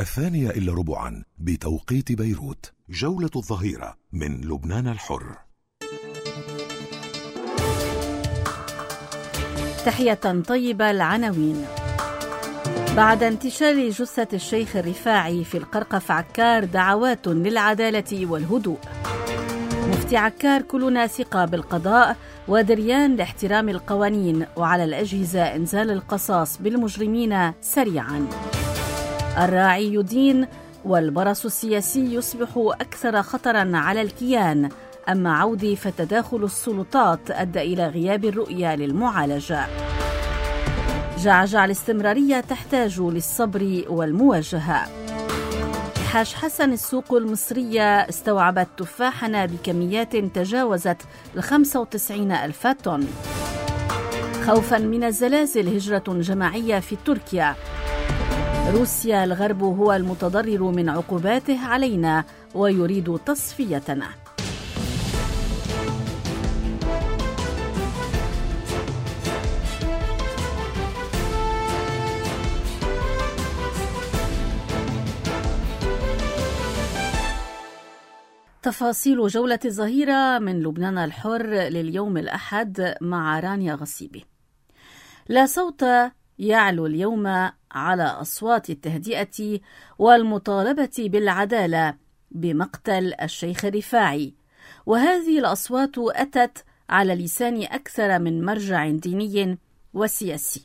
2:15 بتوقيت بيروت. جولة الظهيرة من لبنان الحر. تحية طيبة. العناوين: بعد انتشال جثة الشيخ الرفاعي في القرقف عكار دعوات للعدالة والهدوء. مفتي عكار: كلنا ثقة بالقضاء ودريان لاحترام القوانين، وعلى الأجهزة إنزال القصاص بالمجرمين سريعا. الراعي يدين، والبرص السياسي يصبح أكثر خطرا على الكيان. أما عودي فتداخل السلطات أدى إلى غياب الرؤية للمعالجة. جعجع: الاستمرارية تحتاج للصبر والمواجهة. حاج حسن: السوق المصرية استوعبت تفاحنا بكميات تجاوزت 95,000 طن. خوفا من الزلازل هجرة جماعية في تركيا. روسيا: الغرب هو المتضرر من عقوباته علينا ويريد تصفيتنا. تفاصيل جولة الظهيرة من لبنان الحر لليوم الأحد مع رانيا غصيبي. لا صوت يعلو اليوم على أصوات التهدئة والمطالبة بالعدالة بمقتل الشيخ الرفاعي، وهذه الأصوات أتت على لسان أكثر من مرجع ديني وسياسي.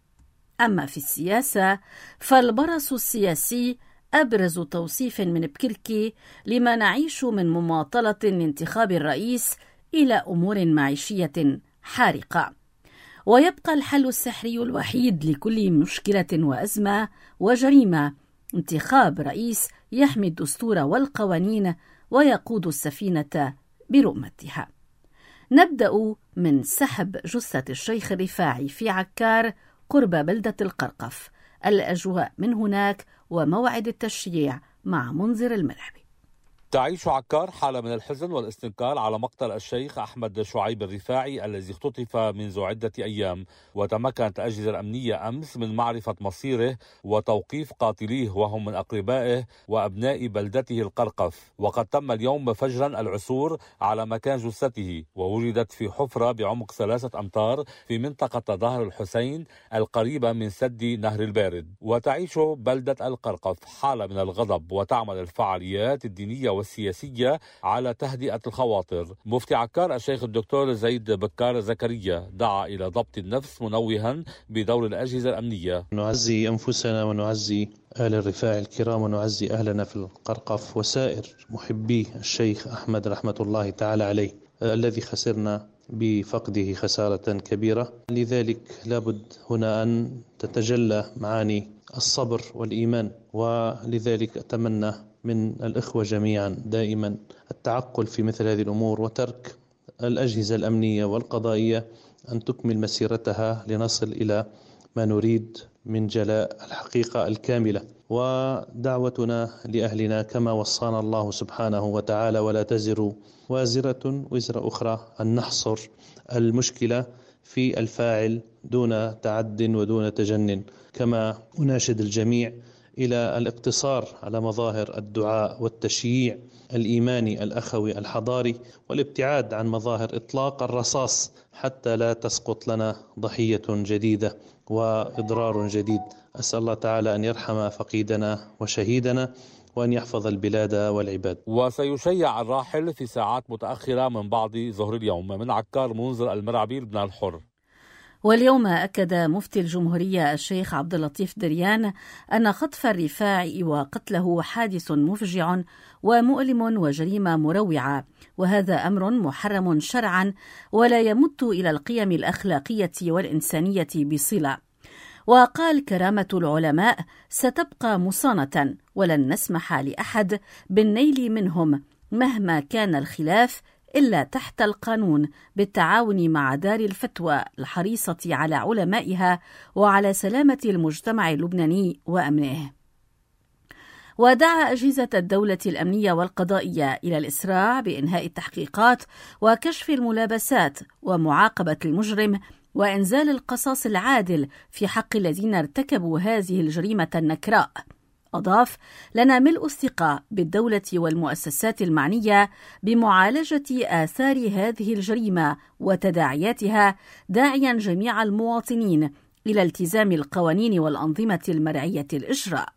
أما في السياسة فالبرص السياسي أبرز توصيف من بكركي لما نعيش من مماطلة انتخاب الرئيس إلى أمور معيشية حارقة. ويبقى الحل السحري الوحيد لكل مشكلة وأزمة وجريمة: انتخاب رئيس يحمي الدستور والقوانين ويقود السفينة برؤمتها. نبدأ من سحب جثة الشيخ الرفاعي في عكار قرب بلدة القرقف. الأجواء من هناك وموعد التشييع مع منذر المرحبي. تعيش عكار حالة من الحزن والاستنكار على مقتل الشيخ أحمد شعيب الرفاعي الذي اختطف منذ عدة أيام، وتمكنت الأجهزة الأمنية أمس من معرفة مصيره وتوقيف قاتليه وهم من أقربائه وأبناء بلدته القرقف. وقد تم اليوم فجرا العثور على مكان جثته، ووجدت في حفرة بعمق 3 أمتار في منطقة ظهر الحسين القريبة من سد نهر البارد. وتعيش بلدة القرقف حالة من الغضب، وتعمل الفعاليات الدينية والسياسية على تهدئة الخواطر. مفتي عكار الشيخ الدكتور زيد بكار زكريا دعا إلى ضبط النفس، منوها بدور الأجهزة الأمنية. نعزي أنفسنا ونعزي أهل الرفاعي الكرام ونعزي أهلنا في القرقف وسائر محبي الشيخ أحمد رحمة الله تعالى عليه الذي خسرنا بفقده خسارة كبيرة. لذلك لابد هنا أن تتجلى معاني الصبر والإيمان، ولذلك أتمنى من الإخوة جميعا دائما التعقل في مثل هذه الأمور، وترك الأجهزة الأمنية والقضائية أن تكمل مسيرتها لنصل إلى ما نريد من جلاء الحقيقة الكاملة. ودعوتنا لأهلنا كما وصانا الله سبحانه وتعالى: ولا تزر وازرة وزر أخرى، أن نحصر المشكلة في الفاعل دون تعد ودون تجنن. كما أناشد الجميع إلى الاقتصار على مظاهر الدعاء والتشييع الإيماني الأخوي الحضاري، والابتعاد عن مظاهر إطلاق الرصاص حتى لا تسقط لنا ضحية جديدة وإضرار جديد. أسأل الله تعالى أن يرحم فقيدنا وشهيدنا وأن يحفظ البلاد والعباد. وسيشيع الراحل في ساعات متأخرة من بعد ظهر اليوم. من عكار منذر المرعبي، لبنان الحر. واليوم أكد مفتي الجمهورية الشيخ عبد اللطيف دريان أن خطف الرفاعي وقتله حادث مفجع ومؤلم وجريمة مروعة، وهذا أمر محرم شرعا ولا يمت إلى القيم الأخلاقية والإنسانية بصلة. وقال: كرامة العلماء ستبقى مصانة، ولن نسمح لأحد بالنيل منهم مهما كان الخلاف إلا تحت القانون، بالتعاون مع دار الفتوى الحريصة على علمائها وعلى سلامة المجتمع اللبناني وأمنه. ودعا أجهزة الدولة الأمنية والقضائية إلى الإسراع بإنهاء التحقيقات وكشف الملابسات ومعاقبة المجرم وإنزال القصاص العادل في حق الذين ارتكبوا هذه الجريمة النكراء. أضاف: لنا ملء الثقة بالدولة والمؤسسات المعنية بمعالجة آثار هذه الجريمة وتداعياتها، داعيا جميع المواطنين إلى التزام القوانين والأنظمة المرعية الإجراء.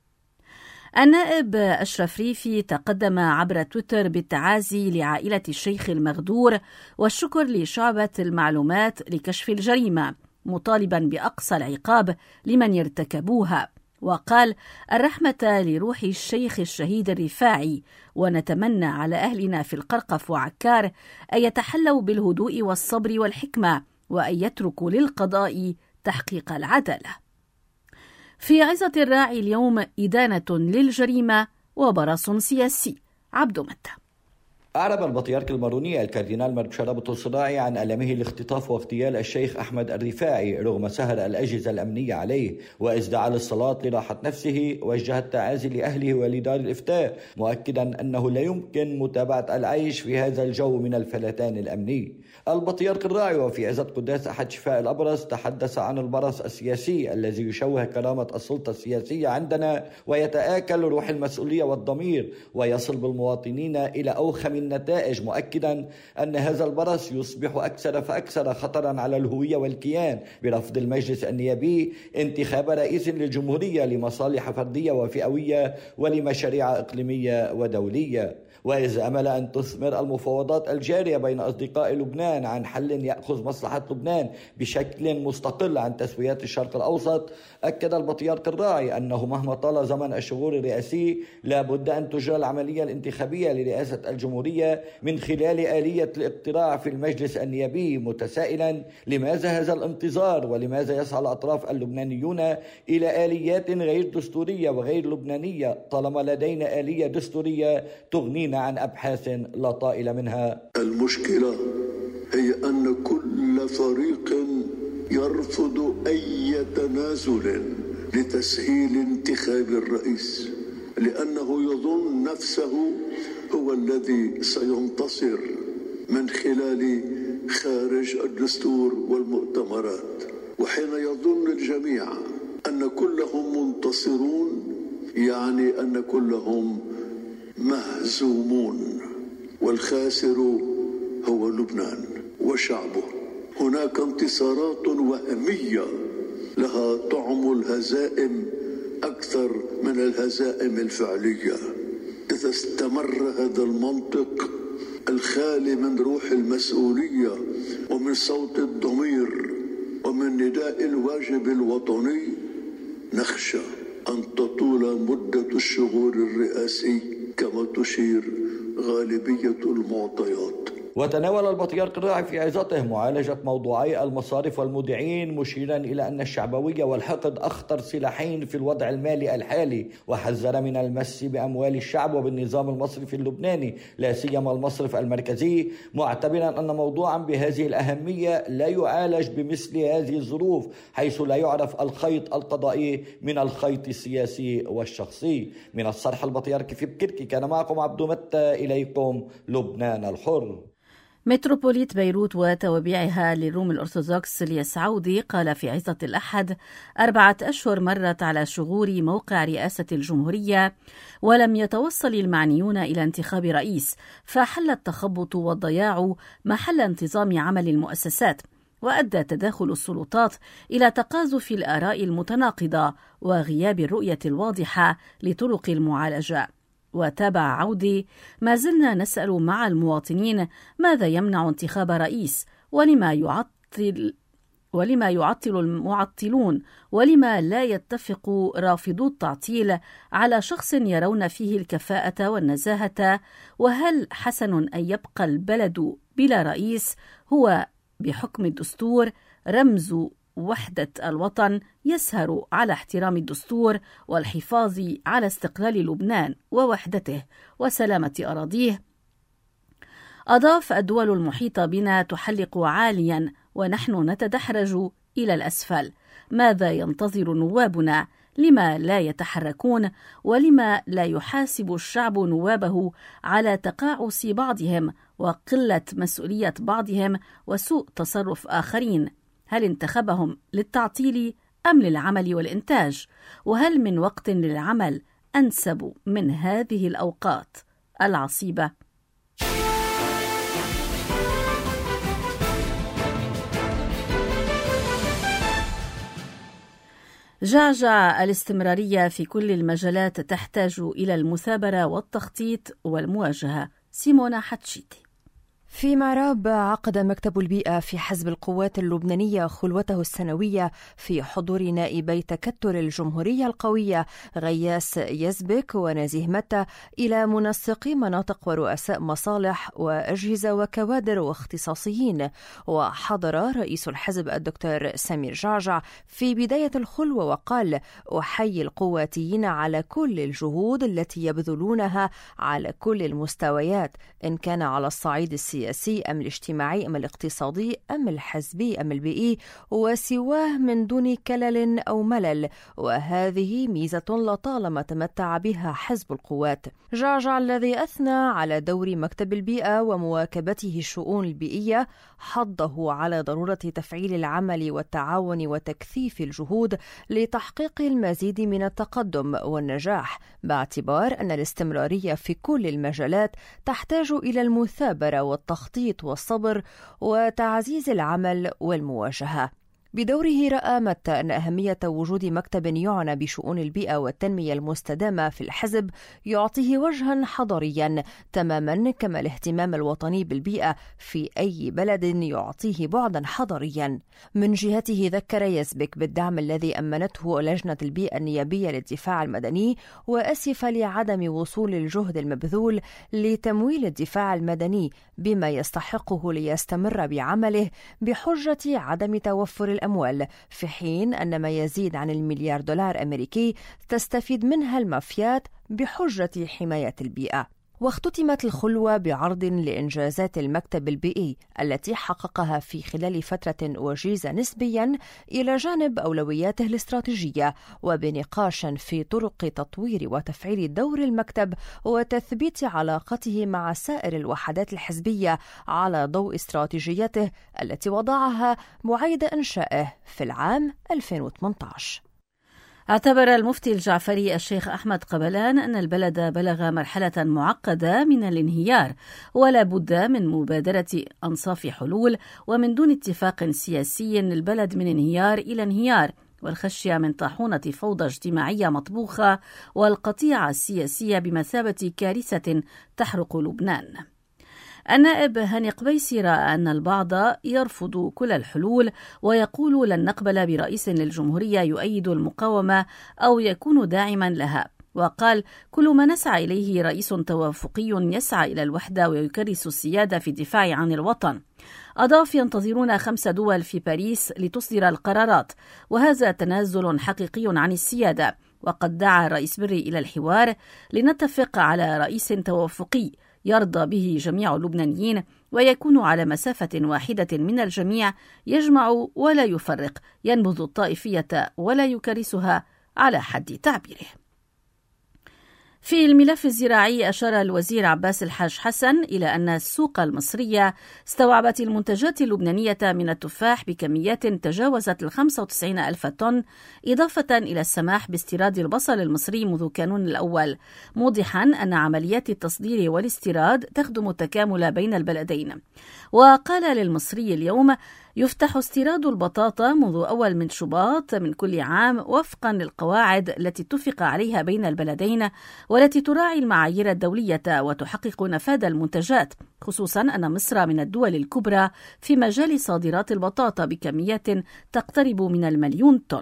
النائب أشرف ريفي تقدم عبر تويتر بالتعازي لعائلة الشيخ المغدور والشكر لشعبة المعلومات لكشف الجريمة، مطالبا بأقصى العقاب لمن ارتكبوها، وقال: الرحمة لروح الشيخ الشهيد الرفاعي، ونتمنى على أهلنا في القرقف وعكار أن يتحلوا بالهدوء والصبر والحكمة، وأن يتركوا للقضاء تحقيق العدالة. في عظة الراعي اليوم إدانة للجريمة وبرص سياسي. عبد متى. أعرب البطريرك الماروني الكاردينال مربشارة بطرس الراعي عن ألمه لاختطاف واغتيال الشيخ أحمد الرفاعي رغم سهر الأجهزة الأمنية عليه، وإذ دعا للصلاة لراحة نفسه وجه التعازي لأهله ولدار الإفتاء، مؤكدا أنه لا يمكن متابعة العيش في هذا الجو من الفلتان الأمني. البطريرك الراعي وفي عزة قداس أحد شفاء الأبرص تحدث عن البرص السياسي الذي يشوه كرامة السلطة السياسية عندنا ويتآكل روح المسؤولية والضمير ويصل بالمواطنين إلى أوخم النتائج، مؤكدا أن هذا البرص يصبح أكثر فأكثر خطرا على الهوية والكيان برفض المجلس النيابي انتخاب رئيس للجمهورية لمصالح فردية وفئوية ولمشاريع إقليمية ودولية. وإذ أمل أن تثمر المفاوضات الجارية بين أصدقاء لبنان عن حل يأخذ مصلحة لبنان بشكل مستقل عن تسويات الشرق الأوسط، أكد البطريرك الراعي أنه مهما طال زمن الشهور الرئاسي لا بد أن تجرى العملية الانتخابية لرئاسة الجمهورية من خلال آلية الاقتراع في المجلس النيابي، متسائلا لماذا هذا الانتظار ولماذا يسعى الأطراف اللبنانيون إلى آليات غير دستورية وغير لبنانية طالما لدينا آلية دستورية تغنينا عن أبحاث لا طائل منها. المشكلة هي أن كل فريق يرفض أي تنازل لتسهيل انتخاب الرئيس، لأنه يظن نفسه هو الذي سينتصر من خلال خارج الدستور والمؤتمرات. وحين يظن الجميع أن كلهم منتصرون يعني أن كلهم مهزومون، والخاسر هو لبنان وشعبه. هناك انتصارات وهمية لها طعم الهزائم أكثر من الهزائم الفعلية. إذا استمر هذا المنطق الخالي من روح المسؤولية ومن صوت الضمير ومن نداء الواجب الوطني، نخشى أن تطول مدة الشغور الرئاسي كما تشير غالبية المعطيات. وتناول البطريرك الراعي في عظته معالجة موضوعي المصارف والمودعين، مشيرا إلى أن الشعبوية والحقد أخطر سلاحين في الوضع المالي الحالي، وحذر من المس بأموال الشعب وبالنظام المصرفي اللبناني لا سيما المصرف المركزي، معتبرا أن موضوعا بهذه الأهمية لا يعالج بمثل هذه الظروف، حيث لا يعرف الخيط القضائي من الخيط السياسي والشخصي. من الصرح البطريرك في بكركي، كان معكم عبد متى، إليكم لبنان الحر. متروبوليت بيروت وتوابعها للروم الأرثوذكس الياس عودي قال في عظة الأحد: 4 أشهر مرت على شغور موقع رئاسة الجمهورية ولم يتوصل المعنيون إلى انتخاب رئيس، فحل التخبط والضياع محل انتظام عمل المؤسسات، وأدى تداخل السلطات إلى تقاذف الآراء المتناقضة وغياب الرؤية الواضحة لطرق المعالجة. وتابع عودي: ما زلنا نسأل مع المواطنين ماذا يمنع انتخاب رئيس، ولما يعطل المعطلون، ولما لا يتفق رافضو التعطيل على شخص يرون فيه الكفاءة والنزاهة، وهل حسن أن يبقى البلد بلا رئيس هو بحكم الدستور رمز وحدة الوطن يسهر على احترام الدستور والحفاظ على استقلال لبنان ووحدته وسلامة أراضيه. أضاف: الدول المحيطة بنا تحلق عاليا ونحن نتدحرج إلى الأسفل. ماذا ينتظر نوابنا؟ لما لا يتحركون؟ ولما لا يحاسب الشعب نوابه على تقاعس بعضهم وقلة مسؤولية بعضهم وسوء تصرف آخرين؟ هل انتخبهم للتعطيل أم للعمل والإنتاج؟ وهل من وقت للعمل أنسب من هذه الأوقات العصيبة؟ جعجع الاستمرارية في كل المجالات تحتاج إلى المثابرة والتخطيط والمواجهة. سيمونا حتشيتي. في معراب عقد مكتب البيئة في حزب القوات اللبنانية خلوته السنوية في حضور نائبي تكتل الجمهورية القوية غياس يزبك ونزيه متى إلى منسقي مناطق ورؤساء مصالح وأجهزة وكوادر واختصاصيين. وحضر رئيس الحزب الدكتور سمير جعجع في بداية الخلوة وقال: أحيي القواتيين على كل الجهود التي يبذلونها على كل المستويات، إن كان على الصعيد السياسي أم الاجتماعي أم الاقتصادي أم الحزبي أم البيئي، وسواه من دون كلل أو ملل، وهذه ميزة لطالما تمتع بها حزب القوات. جعجع الذي أثنى على دور مكتب البيئة ومواكبته الشؤون البيئية حضه على ضرورة تفعيل العمل والتعاون وتكثيف الجهود لتحقيق المزيد من التقدم والنجاح، باعتبار أن الاستمرارية في كل المجالات تحتاج إلى المثابرة والتخطيط والصبر وتعزيز العمل والمواجهة. بدوره رأى متى أن أهمية وجود مكتب يعنى بشؤون البيئة والتنمية المستدامة في الحزب يعطيه وجها حضريا تماما كما الاهتمام الوطني بالبيئة في أي بلد يعطيه بعدا حضريا. من جهته ذكر يزبك بالدعم الذي أمنته لجنة البيئة النيابية للدفاع المدني، وأسف لعدم وصول الجهد المبذول لتمويل الدفاع المدني بما يستحقه ليستمر بعمله بحجة عدم توفر الأموال، في حين أن ما يزيد عن $1 مليار أمريكي تستفيد منها المافيات بحجة حماية البيئة. واختتمت الخلوة بعرض لإنجازات المكتب البيئي التي حققها في خلال فترة وجيزة نسبيا إلى جانب أولوياته الاستراتيجية، وبنقاش في طرق تطوير وتفعيل دور المكتب وتثبيت علاقته مع سائر الوحدات الحزبية على ضوء استراتيجيته التي وضعها بعيد إنشائه في العام 2018. اعتبر المفتي الجعفري الشيخ أحمد قبلان أن البلد بلغ مرحلة معقدة من الانهيار، ولا بد من مبادرة أنصاف حلول، ومن دون اتفاق سياسي البلد من انهيار إلى انهيار، والخشية من طاحونة فوضى اجتماعية مطبوخة والقطيعة السياسية بمثابة كارثة تحرق لبنان. النائب هاني قبيسي رأى أن البعض يرفض كل الحلول ويقول لن نقبل برئيس للجمهورية يؤيد المقاومة أو يكون داعما لها، وقال: كل ما نسعى إليه رئيس توافقي يسعى إلى الوحدة ويكرس السيادة في الدفاع عن الوطن. أضاف: ينتظرون 5 دول في باريس لتصدر القرارات، وهذا تنازل حقيقي عن السيادة. وقد دعا الرئيس بري إلى الحوار لنتفق على رئيس توافقي يرضى به جميع اللبنانيين ويكون على مسافة واحدة من الجميع، يجمع ولا يفرق، ينبذ الطائفية ولا يكرسها على حد تعبيره. في الملف الزراعي أشار الوزير عباس الحاج حسن إلى أن السوق المصرية استوعبت المنتجات اللبنانية من التفاح بكميات تجاوزت 95,000 طن، إضافة إلى السماح باستيراد البصل المصري منذ كانون الأول، موضحا أن عمليات التصدير والاستيراد تخدم التكامل بين البلدين. وقال للمصري اليوم: يفتح استيراد البطاطا منذ أول من شباط من كل عام وفقا للقواعد التي اتفق عليها بين البلدين والتي تراعي المعايير الدولية وتحقق نفاذ المنتجات، خصوصا أن مصر من الدول الكبرى في مجال صادرات البطاطا بكميات تقترب من 1,000,000 طن.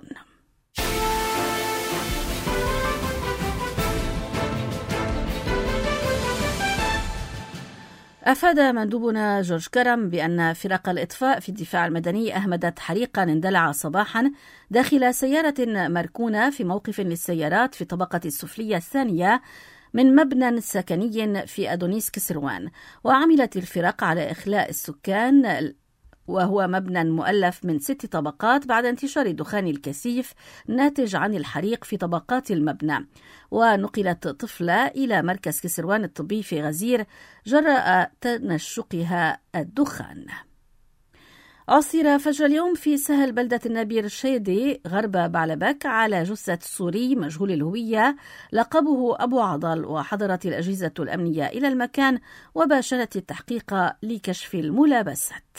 أفاد مندوبنا جورج كرم بأن فرق الإطفاء في الدفاع المدني أهمدت حريقا اندلع صباحا داخل سيارة مركونة في موقف للسيارات في الطبقة السفلية الثانية من مبنى سكني في أدونيس كسروان، وعملت الفرق على إخلاء السكان، وهو مبنى مؤلف من 6 طبقات بعد انتشار الدخان الكثيف ناتج عن الحريق في طبقات المبنى. ونقلت طفلة إلى مركز كسروان الطبي في غزير جراء تنشقها الدخان. عثر فجر اليوم في سهل بلدة النبير الشيدي غرب بعلبك على جثة سوري مجهول الهوية لقبه أبو عضل، وحضرت الأجهزة الأمنية إلى المكان وباشرت التحقيق لكشف الملابسات.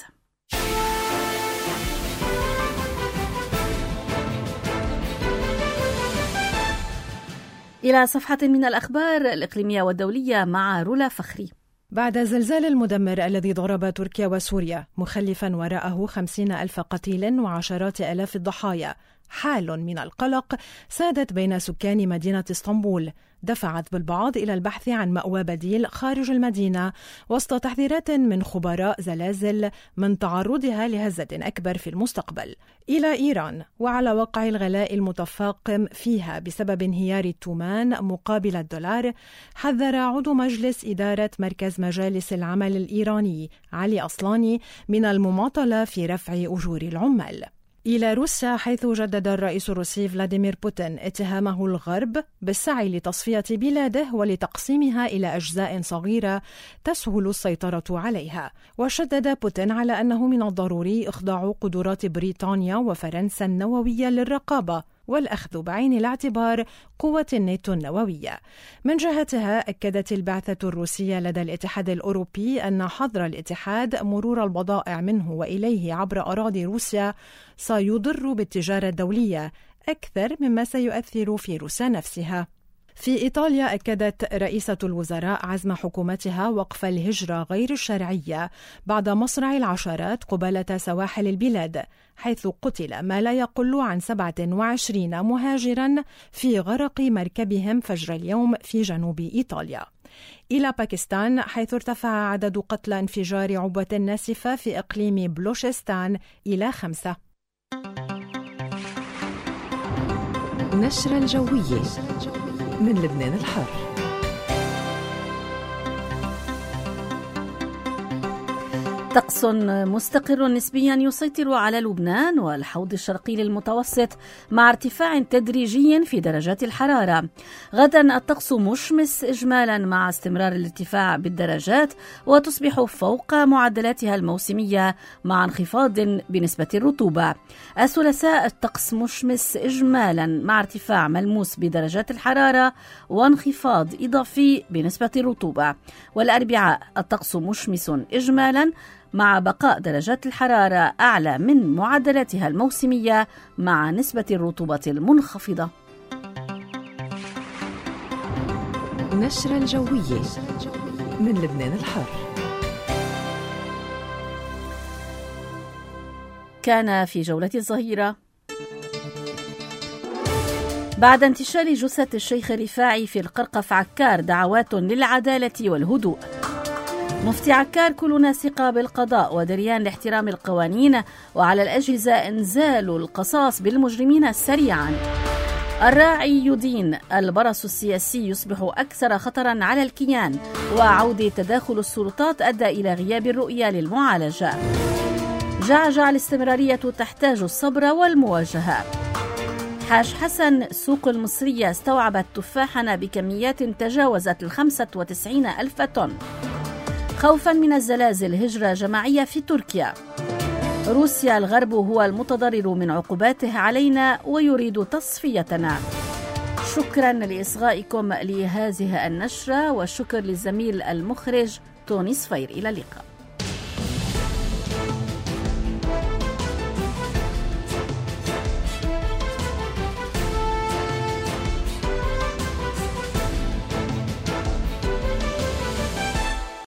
إلى صفحة من الأخبار الإقليمية والدولية مع رولا فخري. بعد الزلزال المدمر الذي ضرب تركيا وسوريا مخلفا وراءه 50,000 قتيل وعشرات آلاف الضحايا، حال من القلق سادت بين سكان مدينة اسطنبول، دفعت بالبعض إلى البحث عن مأوى بديل خارج المدينة وسط تحذيرات من خبراء زلازل من تعرضها لهزة أكبر في المستقبل. إلى إيران، وعلى وقع الغلاء المتفاقم فيها بسبب انهيار التومان مقابل الدولار، حذر عضو مجلس إدارة مركز مجالس العمل الإيراني علي أصلاني من المماطلة في رفع أجور العمال. إلى روسيا، حيث جدد الرئيس الروسي فلاديمير بوتين اتهامه الغرب بالسعي لتصفية بلاده ولتقسيمها إلى أجزاء صغيرة تسهل السيطرة عليها. وشدد بوتين على أنه من الضروري إخضاع قدرات بريطانيا وفرنسا النووية للرقابة والأخذ بعين الاعتبار قوة الناتو النووية. من جهتها، أكدت البعثة الروسية لدى الاتحاد الأوروبي أن حظر الاتحاد مرور البضائع منه وإليه عبر أراضي روسيا سيضر بالتجارة الدولية أكثر مما سيؤثر في روسيا نفسها. في إيطاليا، أكدت رئيسة الوزراء عزم حكومتها وقف الهجرة غير الشرعية بعد مصرع العشرات قبالة سواحل البلاد، حيث قتل ما لا يقل عن 27 مهاجرا في غرق مركبهم فجر اليوم في جنوب إيطاليا. إلى باكستان، حيث ارتفع عدد قتلى انفجار عبوة ناسفة في إقليم بلوشستان إلى 5. نشرة الجوية من لبنان الحر. طقس مستقر نسبيا يسيطر على لبنان والحوض الشرقي للمتوسط مع ارتفاع تدريجي في درجات الحرارة. غدا الطقس مشمس إجمالا مع استمرار الارتفاع بالدرجات، وتصبح فوق معدلاتها الموسمية مع انخفاض بنسبة الرطوبة. الثلاثاء الطقس مشمس إجمالا مع ارتفاع ملموس بدرجات الحرارة وانخفاض إضافي بنسبة الرطوبة. والأربعاء الطقس مشمس إجمالا مع بقاء درجات الحرارة أعلى من معدلاتها الموسمية مع نسبة الرطوبة المنخفضة. نشرة الجوية من لبنان الحر. كان في جولة الظهيرة. بعد انتشال جثة الشيخ الرفاعي في القرقف عكار دعوات للعدالة والهدوء. مفتي عكار كلنا ثقة بالقضاء ودريان لاحترام القوانين، وعلى الأجهزة إنزال القصاص بالمجرمين سريعا. الراعي يدين، البرص السياسي يصبح أكثر خطرا على الكيان، وعودة تداخل السلطات أدى إلى غياب الرؤية للمعالجة. جعجع الاستمرارية تحتاج الصبر والمواجهة. حاج حسن، سوق المصرية استوعبت تفاحا بكميات تجاوزت 95,000 طن. خوفا من الزلازل، هجرة جماعية في تركيا. روسيا، الغرب هو المتضرر من عقوباته علينا ويريد تصفيتنا. شكرا لإصغائكم لهذه النشرة، والشكر للزميل المخرج توني صفير. إلى اللقاء.